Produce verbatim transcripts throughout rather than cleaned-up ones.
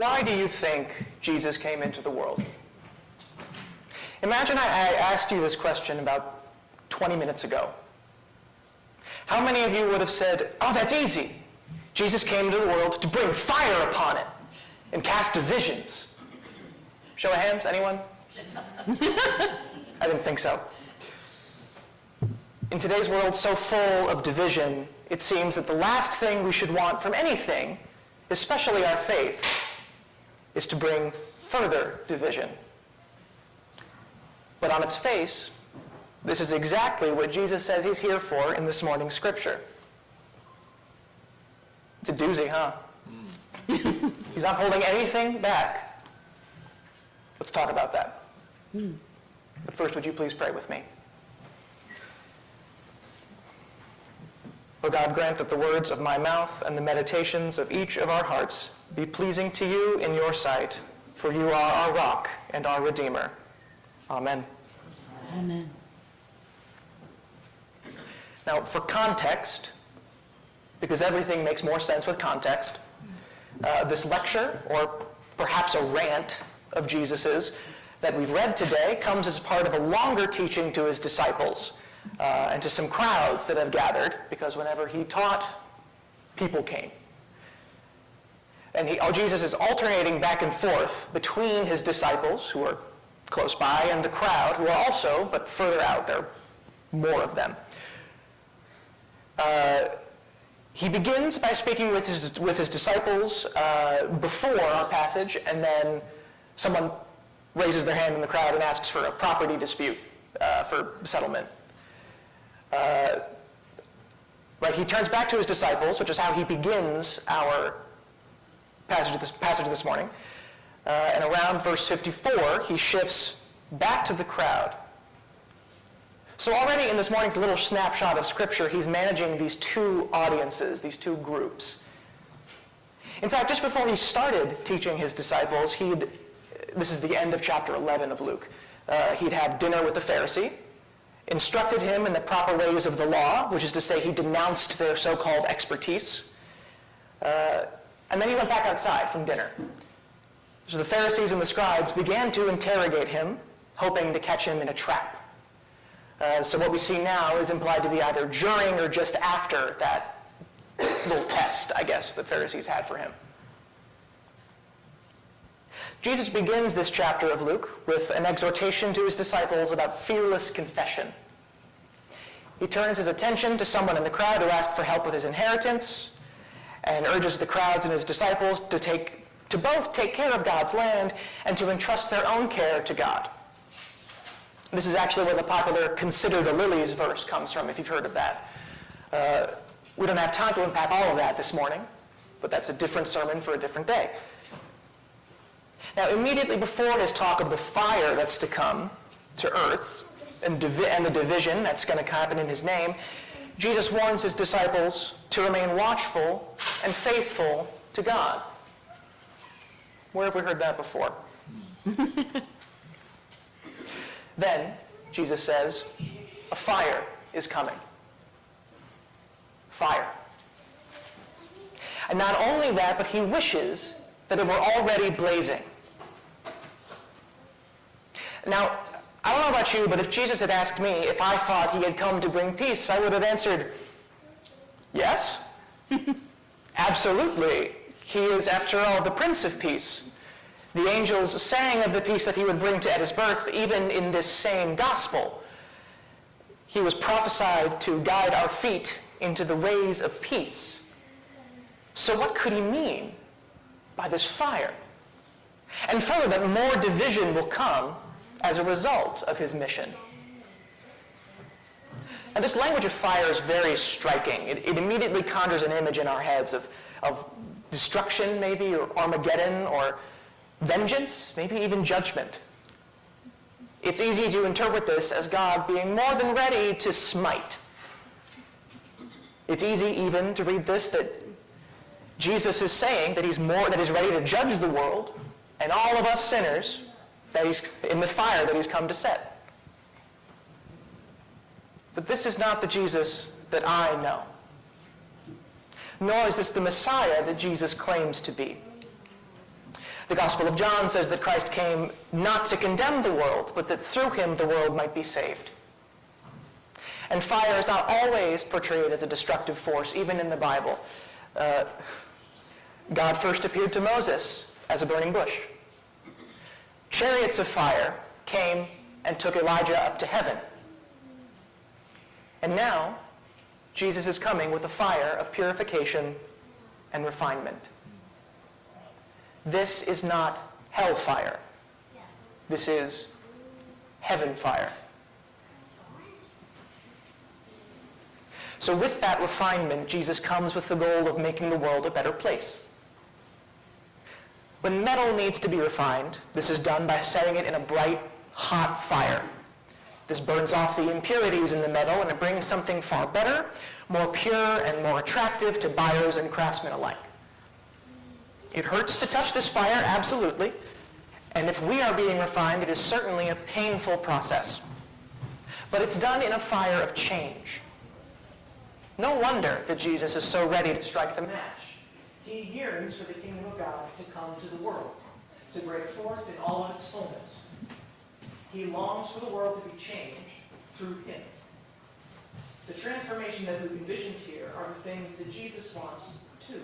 Why do you think Jesus came into the world? Imagine I asked you this question about twenty minutes ago. How many of you would have said, oh, that's easy. Jesus came into the world to bring fire upon it and cast divisions. Show of hands, anyone? I didn't think so. In today's world so full of division, it seems that the last thing we should want from anything, especially our faith, is to bring further division. But on its face, this is exactly what Jesus says he's here for in this morning's scripture. It's a doozy, huh? Mm. He's not holding anything back. Let's talk about that. Mm. But first, would you please pray with me? O God, grant that the words of my mouth and the meditations of each of our hearts be pleasing to you in your sight, for you are our rock and our Redeemer. Amen. Amen. Now, for context, because everything makes more sense with context, uh, this lecture, or perhaps a rant of Jesus's that we've read today, comes as part of a longer teaching to his disciples uh, and to some crowds that have gathered, because whenever he taught, people came. And he, oh, Jesus is alternating back and forth between his disciples, who are close by, and the crowd, who are also, but further out. There are more of them. Uh, he begins by speaking with his, with his disciples uh, before our passage, and then someone raises their hand in the crowd and asks for a property dispute uh, for settlement. Uh, right, he turns back to his disciples, which is how he begins our passage this, passage this morning. Uh, and around verse fifty-four, he shifts back to the crowd. So already in this morning's little snapshot of Scripture, he's managing these two audiences, these two groups. In fact, just before he started teaching his disciples, he'd, this is the end of chapter eleven of Luke, uh, he'd had dinner with the Pharisee, instructed him in the proper ways of the law, which is to say he denounced their so-called expertise, uh, and then he went back outside from dinner. So the Pharisees and the scribes began to interrogate him, hoping to catch him in a trap. Uh, so what we see now is implied to be either during or just after that little test, I guess, the Pharisees had for him. Jesus begins this chapter of Luke with an exhortation to his disciples about fearless confession. He turns his attention to someone in the crowd who asked for help with his inheritance and urges the crowds and his disciples to take to both take care of God's land and to entrust their own care to God. This is actually where the popular "consider the lilies" verse comes from, if you've heard of that. Uh, we don't have time to unpack all of that this morning, but that's a different sermon for a different day. Now, immediately before his talk of the fire that's to come to earth and, divi- and the division that's going to happen in his name, Jesus warns his disciples to remain watchful and faithful to God. Where have we heard that before? Then, Jesus says, a fire is coming. Fire. And not only that, but he wishes that it were already blazing. Now, I don't know about you, but if Jesus had asked me if I thought he had come to bring peace, I would have answered, yes, absolutely. He is, after all, the Prince of Peace. The angels sang of the peace that he would bring to at his birth, even in this same gospel. He was prophesied to guide our feet into the ways of peace. So what could he mean by this fire? And further, that more division will come as a result of his mission. Now, this language of fire is very striking. It, it immediately conjures an image in our heads of, of destruction, maybe, or Armageddon, or vengeance, maybe even judgment. It's easy to interpret this as God being more than ready to smite. It's easy even to read this that Jesus is saying that he's more that he's ready to judge the world and all of us sinners that he's in the fire that he's come to set. But this is not the Jesus that I know. Nor is this the Messiah that Jesus claims to be. The Gospel of John says that Christ came not to condemn the world, but that through him the world might be saved. And fire is not always portrayed as a destructive force, even in the Bible. Uh, God first appeared to Moses as a burning bush. Chariots of fire came and took Elijah up to heaven. And now, Jesus is coming with a fire of purification and refinement. This is not hellfire. This is heaven fire. So with that refinement, Jesus comes with the goal of making the world a better place. When metal needs to be refined, this is done by setting it in a bright, hot fire. This burns off the impurities in the metal, and it brings something far better, more pure, and more attractive to buyers and craftsmen alike. It hurts to touch this fire, absolutely, and if we are being refined, it is certainly a painful process. But it's done in a fire of change. No wonder that Jesus is so ready to strike the match. He yearns for the kingdom of God to come to the world, to break forth in all of its fullness. He longs for the world to be changed through him. The transformation that Luke envisions here are the things that Jesus wants too.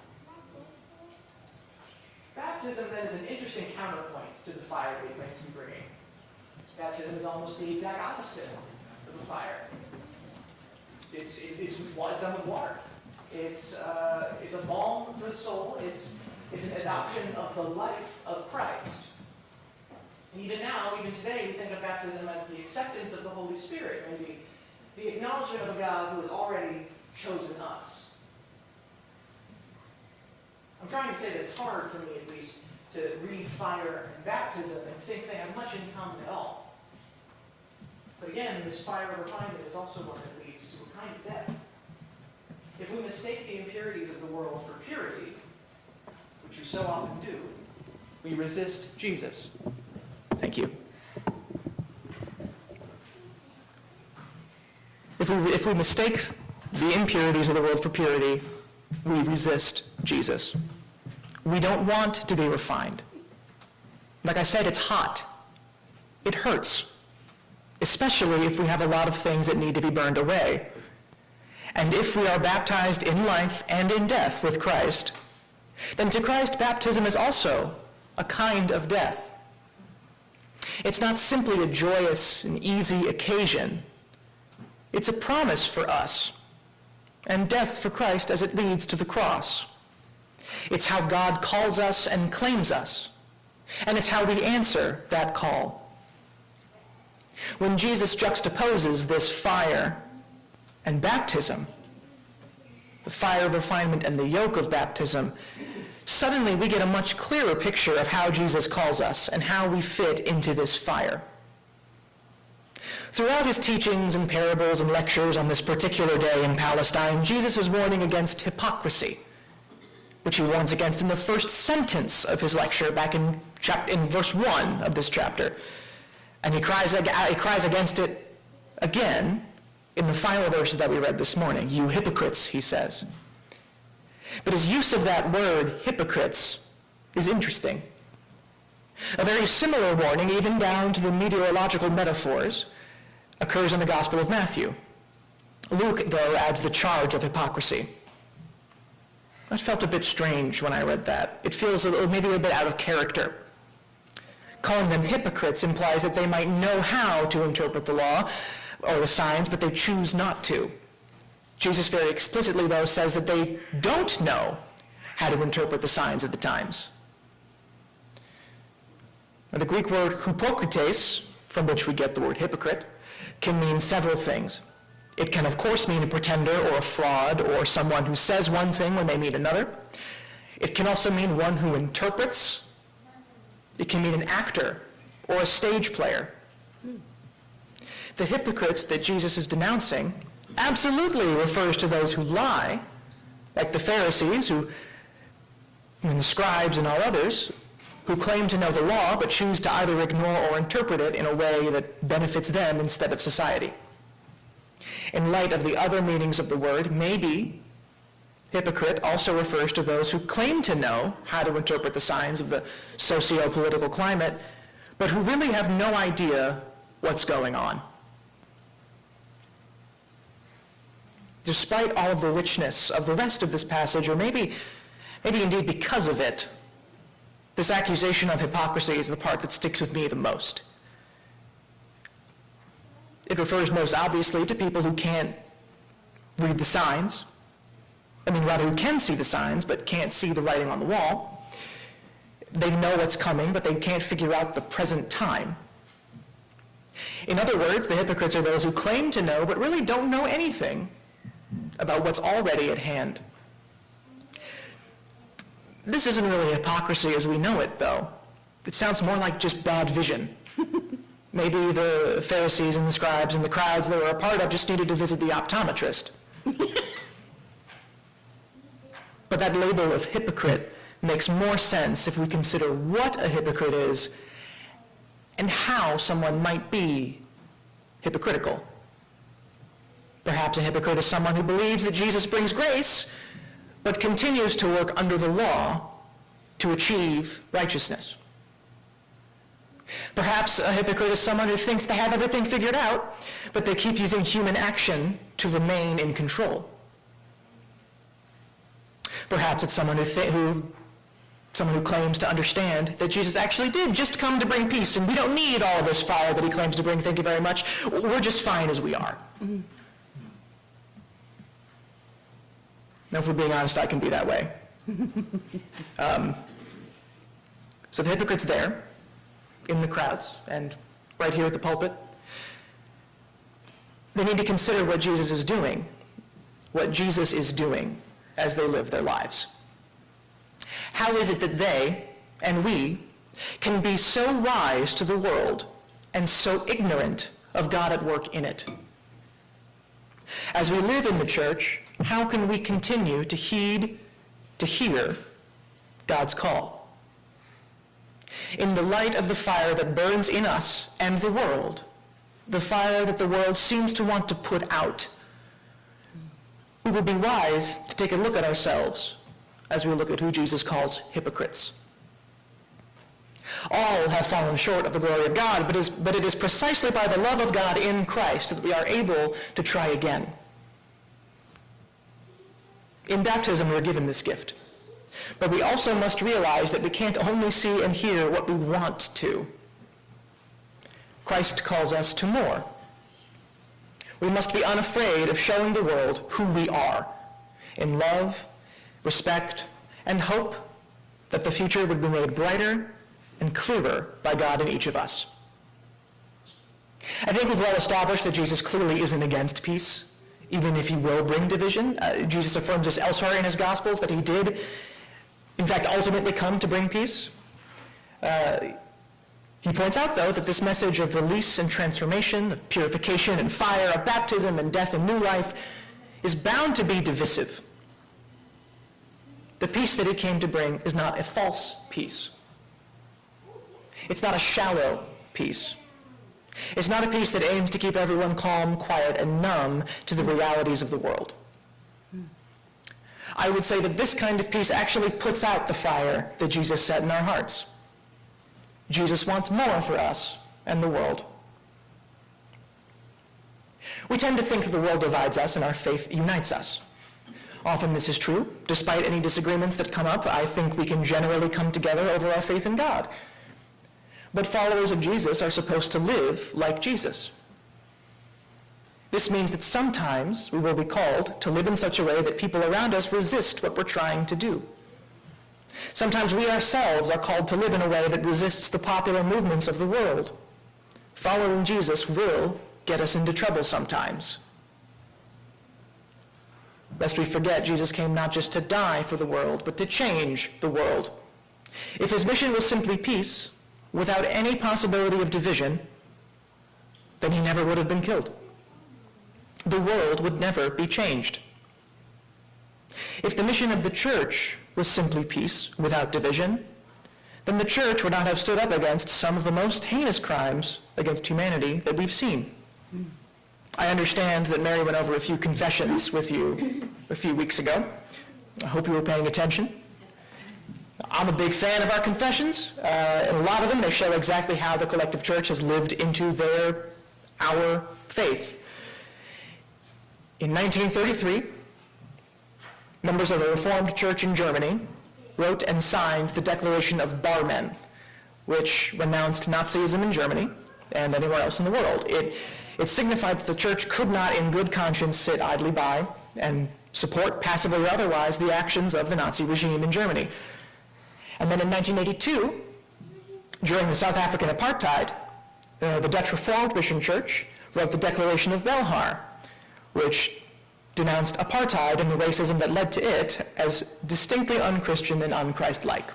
Baptism, then, is an interesting counterpoint to the fire that he claims to be bringing. Baptism is almost the exact opposite of the fire. It's, it's, it's, it's done with water. It's, uh, it's a balm for the soul. It's, it's an adoption of the life of Christ. And even now, even today, we think of baptism as the acceptance of the Holy Spirit, maybe the acknowledgement of a God who has already chosen us. I'm trying to say that it's hard for me, at least, to read fire and baptism and think they have much in common at all. But again, this fire of refinement is also one that leads to a kind of death. If we mistake the impurities of the world for purity, which we so often do, we resist Jesus. Thank you. If we, if we mistake the impurities of the world for purity, we resist Jesus. We don't want to be refined. Like I said, it's hot. It hurts, especially if we have a lot of things that need to be burned away. And if we are baptized in life and in death with Christ, then to Christ, baptism is also a kind of death. It's not simply a joyous and easy occasion. It's a promise for us, and death for Christ as it leads to the cross. It's how God calls us and claims us, and it's how we answer that call. When Jesus juxtaposes this fire and baptism, the fire of refinement and the yoke of baptism, suddenly we get a much clearer picture of how Jesus calls us and how we fit into this fire. Throughout his teachings and parables and lectures on this particular day in Palestine, Jesus is warning against hypocrisy, which he warns against in the first sentence of his lecture back in, chap- in verse one of this chapter. And he cries, he cries against it again in the final verses that we read this morning. You hypocrites, he says. But his use of that word, hypocrites, is interesting. A very similar warning, even down to the meteorological metaphors, occurs in the Gospel of Matthew. Luke, though, adds the charge of hypocrisy. That felt a bit strange when I read that. It feels a little, maybe a bit out of character. Calling them hypocrites implies that they might know how to interpret the law or the signs, but they choose not to. Jesus very explicitly, though, says that they don't know how to interpret the signs of the times. Now, the Greek word hypokrites, from which we get the word hypocrite, can mean several things. It can, of course, mean a pretender or a fraud or someone who says one thing when they mean another. It can also mean one who interprets. It can mean an actor or a stage player. The hypocrites that Jesus is denouncing absolutely refers to those who lie, like the Pharisees, who, and the scribes and all others, who claim to know the law but choose to either ignore or interpret it in a way that benefits them instead of society. In light of the other meanings of the word, maybe Hypocrite also refers to those who claim to know how to interpret the signs of the socio-political climate, but who really have no idea what's going on. Despite all of the richness of the rest of this passage, or maybe, maybe indeed because of it, this accusation of hypocrisy is the part that sticks with me the most. It refers most obviously to people who can't read the signs. I mean, rather, who can see the signs, but can't see the writing on the wall. They know what's coming, but they can't figure out the present time. In other words, the hypocrites are those who claim to know, but really don't know anything about what's already at hand. This isn't really hypocrisy as we know it, though. It sounds more like just bad vision. Maybe the Pharisees and the scribes and the crowds they were a part of just needed to visit the optometrist. But that label of hypocrite makes more sense if we consider what a hypocrite is and how someone might be hypocritical. Perhaps a hypocrite is someone who believes that Jesus brings grace, but continues to work under the law to achieve righteousness. Perhaps a hypocrite is someone who thinks they have everything figured out, but they keep using human action to remain in control. Perhaps it's someone who, th- who, someone who claims to understand that Jesus actually did just come to bring peace, and we don't need all of this fire that he claims to bring, thank you very much. We're just fine as we are. Mm-hmm. Now, if we're being honest, I can be that way. um, so the hypocrite's there, in the crowds, and right here at the pulpit. They need to consider what Jesus is doing, what Jesus is doing as they live their lives. How is it that they, and we, can be so wise to the world and so ignorant of God at work in it? As we live in the church, how can we continue to heed, to hear God's call? In the light of the fire that burns in us and the world, the fire that the world seems to want to put out, we would be wise to take a look at ourselves as we look at who Jesus calls hypocrites. All have fallen short of the glory of God, but, is, but it is precisely by the love of God in Christ that we are able to try again. In baptism, we're given this gift. But we also must realize that we can't only see and hear what we want to. Christ calls us to more. We must be unafraid of showing the world who we are, in love, respect, and hope that the future would be made brighter and clearer by God in each of us. I think we've well established that Jesus clearly isn't against peace, even if he will bring division. Uh, Jesus affirms this elsewhere in his Gospels that he did, in fact, ultimately come to bring peace. Uh, he points out, though, that this message of release and transformation, of purification and fire, of baptism and death and new life, is bound to be divisive. The peace that he came to bring is not a false peace. It's not a shallow peace. It's not a peace that aims to keep everyone calm, quiet, and numb to the realities of the world. I would say that this kind of peace actually puts out the fire that Jesus set in our hearts. Jesus wants more for us and the world. We tend to think that the world divides us and our faith unites us. Often this is true. Despite any disagreements that come up, I think we can generally come together over our faith in God. But followers of Jesus are supposed to live like Jesus. This means that sometimes we will be called to live in such a way that people around us resist what we're trying to do. Sometimes we ourselves are called to live in a way that resists the popular movements of the world. Following Jesus will get us into trouble sometimes. Lest we forget, Jesus came not just to die for the world, but to change the world. If his mission was simply peace, without any possibility of division, then he never would have been killed. The world would never be changed. If the mission of the church was simply peace without division, then the church would not have stood up against some of the most heinous crimes against humanity that we've seen. I understand that Mary went over a few confessions with you a few weeks ago. I hope you were paying attention. I'm a big fan of our confessions, uh, and a lot of them, they show exactly how the collective church has lived into their, our faith. In nineteen thirty-three, members of the Reformed Church in Germany wrote and signed the Declaration of Barmen, which renounced Nazism in Germany and anywhere else in the world. It, it signified that the church could not in good conscience sit idly by and support, passively or otherwise, the actions of the Nazi regime in Germany. And then in nineteen eighty-two, during the South African apartheid, uh, the Dutch Reformed Mission Church wrote the Declaration of Belhar, which denounced apartheid and the racism that led to it as distinctly un-Christian and un-Christ-like.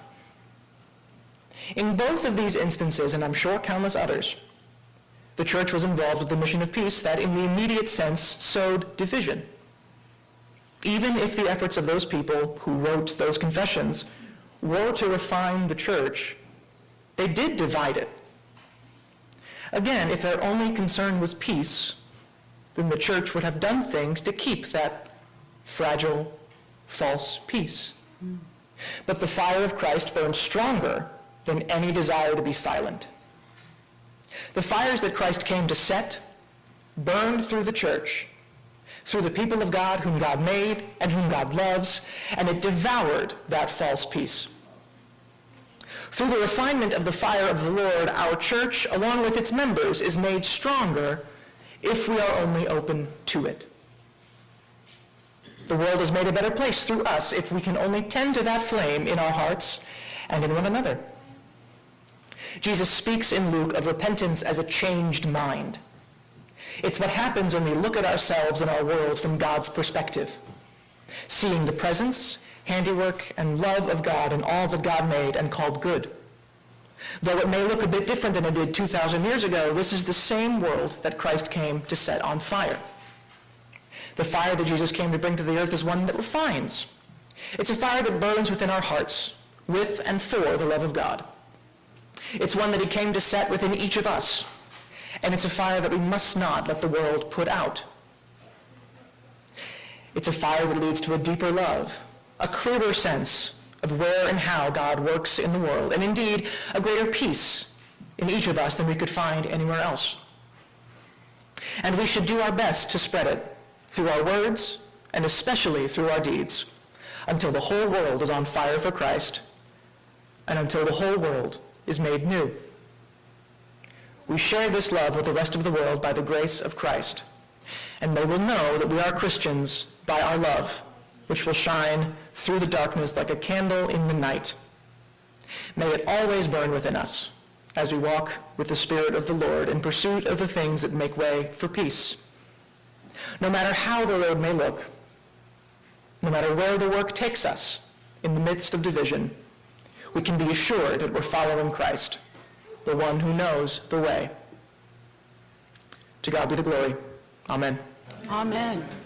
In both of these instances, and I'm sure countless others, the church was involved with the mission of peace that in the immediate sense sowed division. Even if the efforts of those people who wrote those confessions were to refine the church, they did divide it. Again, if their only concern was peace, then the church would have done things to keep that fragile, false peace. Mm. But the fire of Christ burned stronger than any desire to be silent. The fires that Christ came to set burned through the church, through the people of God whom God made and whom God loves, and it devoured that false peace. Through the refinement of the fire of the Lord, our church, along with its members, is made stronger if we are only open to it. The world is made a better place through us if we can only tend to that flame in our hearts and in one another. Jesus speaks in Luke of repentance as a changed mind. It's what happens when we look at ourselves and our world from God's perspective, seeing the presence, handiwork, and love of God in all that God made and called good. Though it may look a bit different than it did two thousand years ago, this is the same world that Christ came to set on fire. The fire that Jesus came to bring to the earth is one that refines. It's a fire that burns within our hearts, with and for the love of God. It's one that he came to set within each of us, and it's a fire that we must not let the world put out. It's a fire that leads to a deeper love, a clearer sense of where and how God works in the world, and indeed a greater peace in each of us than we could find anywhere else. And we should do our best to spread it through our words and especially through our deeds until the whole world is on fire for Christ and until the whole world is made new. We share this love with the rest of the world by the grace of Christ, and they will know that we are Christians by our love, which will shine through the darkness like a candle in the night. May it always burn within us as we walk with the Spirit of the Lord in pursuit of the things that make way for peace. No matter how the road may look, no matter where the work takes us in the midst of division, we can be assured that we're following Christ, the one who knows the way. To God be the glory. Amen. Amen.